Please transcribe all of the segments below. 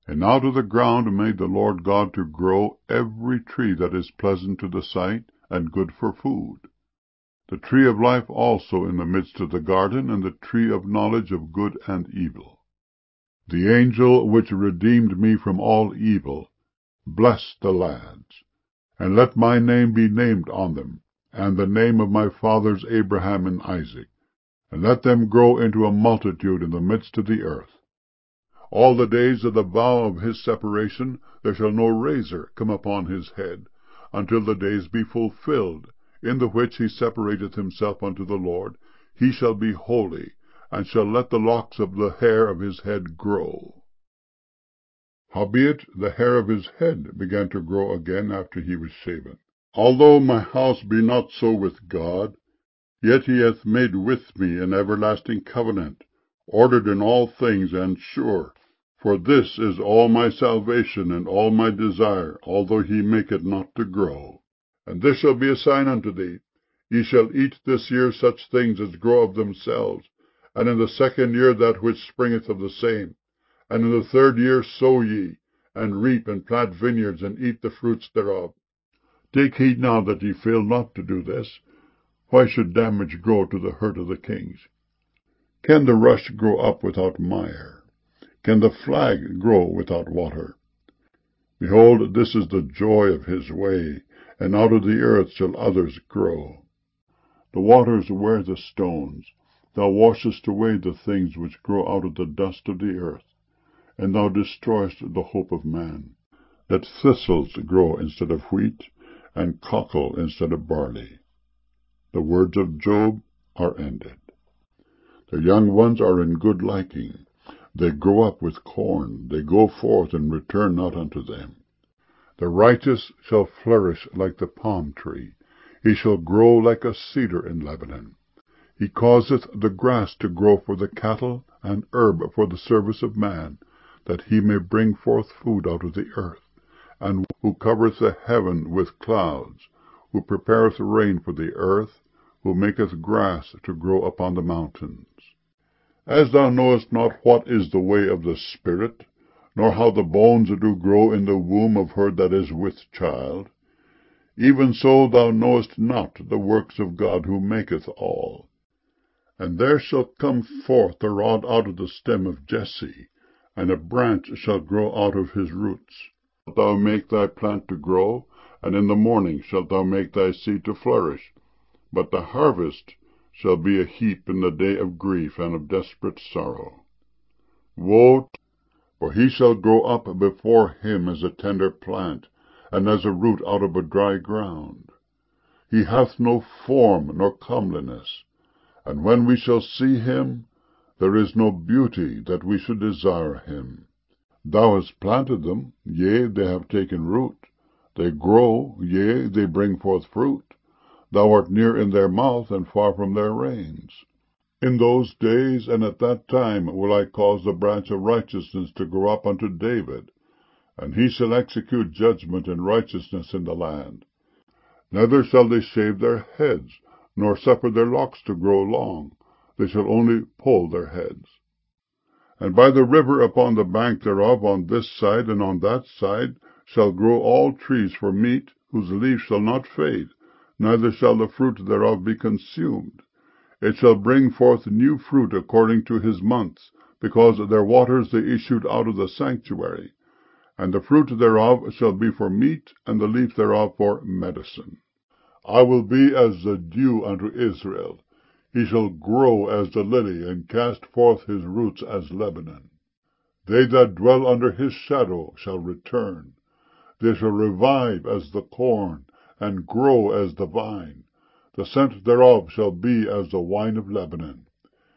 And out of the ground made the Lord God to grow every tree that is pleasant to the sight, and good for food. The tree of life also in the midst of the garden, and the tree of knowledge of good and evil. The angel which redeemed me from all evil, bless the lads, and let my name be named on them, and the name of my fathers Abraham and Isaac, and let them grow into a multitude in the midst of the earth. All the days of the vow of his separation there shall no razor come upon his head, until the days be fulfilled, in the which he separateth himself unto the Lord. He shall be holy, and shall let the locks of the hair of his head grow. Howbeit the hair of his head began to grow again after he was shaven. Although my house be not so with God, yet he hath made with me an everlasting covenant, ordered in all things, and sure. For this is all my salvation and all my desire, although he make it not to grow. And this shall be a sign unto thee: ye shall eat this year such things as grow of themselves, and in the 2nd year that which springeth of the same. And in the 3rd year sow ye, and reap, and plant vineyards, and eat the fruits thereof. Take heed now that ye fail not to do this. Why should damage grow to the hurt of the kings? Can the rush grow up without mire? Can the flag grow without water? Behold, this is the joy of his way, and out of the earth shall others grow. The waters wear the stones. Thou washest away the things which grow out of the dust of the earth, and thou destroyest the hope of man. Let thistles grow instead of wheat, and cockle instead of barley. The words of Job are ended. The young ones are in good liking. They grow up with corn. They go forth and return not unto them. The righteous shall flourish like the palm tree. He shall grow like a cedar in Lebanon. He causeth the grass to grow for the cattle, and herb for the service of man, that he may bring forth food out of the earth, and who covereth the heaven with clouds, who prepareth rain for the earth, who maketh grass to grow upon the mountains. As thou knowest not what is the way of the Spirit, nor how the bones do grow in the womb of her that is with child, even so thou knowest not the works of God who maketh all. And there shall come forth a rod out of the stem of Jesse, and a branch shall grow out of his roots. Thou make thy plant to grow, and in the morning shalt thou make thy seed to flourish. But the harvest shall be a heap in the day of grief and of desperate sorrow. Woe! For he shall grow up before him as a tender plant, and as a root out of a dry ground. He hath no form nor comeliness, and when we shall see him, there is no beauty that we should desire him. Thou hast planted them, yea, they have taken root. They grow, yea, they bring forth fruit. Thou art near in their mouth, and far from their reins. In those days and at that time will I cause the branch of righteousness to grow up unto David, and he shall execute judgment and righteousness in the land. Neither shall they shave their heads, nor suffer their locks to grow long. They shall only pull their heads. And by the river upon the bank thereof, on this side and on that side, shall grow all trees for meat, whose leaves shall not fade, neither shall the fruit thereof be consumed. It shall bring forth new fruit according to his months, because their waters they issued out of the sanctuary. And the fruit thereof shall be for meat, and the leaf thereof for medicine. I will be as the dew unto Israel. He shall grow as the lily, and cast forth his roots as Lebanon. They that dwell under his shadow shall return. They shall revive as the corn, and grow as the vine. The scent thereof shall be as the wine of Lebanon.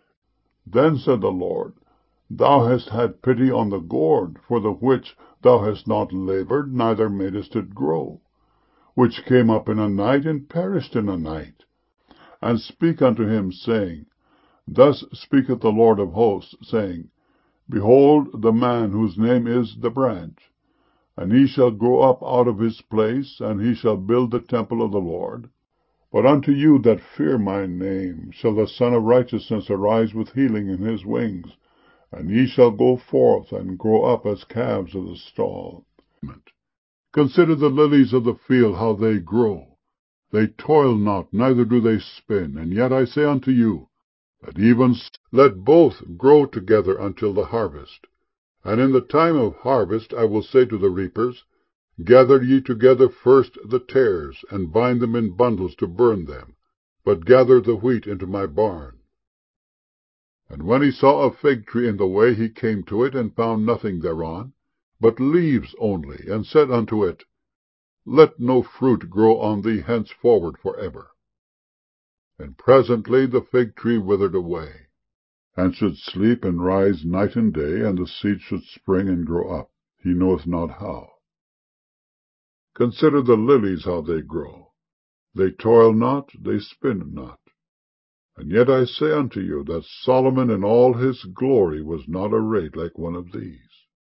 Then said the Lord, Thou hast had pity on the gourd, for the which thou hast not labored, neither madest it grow, which came up in a night, and perished in a night. And speak unto him, saying, Thus speaketh the Lord of hosts, saying, Behold the man whose name is the branch, and he shall grow up out of his place, and he shall build the temple of the Lord. But unto you that fear my name shall the Son of Righteousness arise with healing in his wings, and ye shall go forth and grow up as calves of the stall. Consider the lilies of the field, how they grow. They toil not, neither do they spin. And yet I say unto you, that even let both grow together until the harvest. And in the time of harvest I will say to the reapers, Gather ye together first the tares, and bind them in bundles to burn them, but gather the wheat into my barn. And when he saw a fig tree in the way, he came to it, and found nothing thereon, but leaves only, and said unto it, Let no fruit grow on thee henceforward for ever. And presently the fig tree withered away, and should sleep and rise night and day, and the seed should spring and grow up, he knoweth not how. Consider the lilies how they grow. They toil not, they spin not. And yet I say unto you, that Solomon in all his glory was not arrayed like one of these.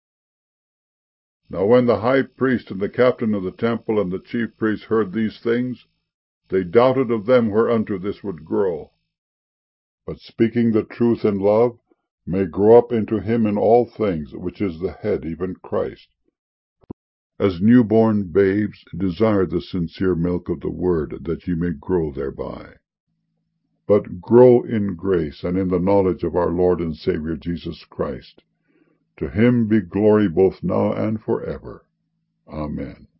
Now when the high priest and the captain of the temple and the chief priests heard these things, they doubted of them whereunto this would grow. But speaking the truth in love, may grow up into him in all things, which is the head, even Christ. As newborn babes, desire the sincere milk of the word, that ye may grow thereby. But grow in grace and in the knowledge of our Lord and Saviour Jesus Christ. To him be glory both now and forever. Amen.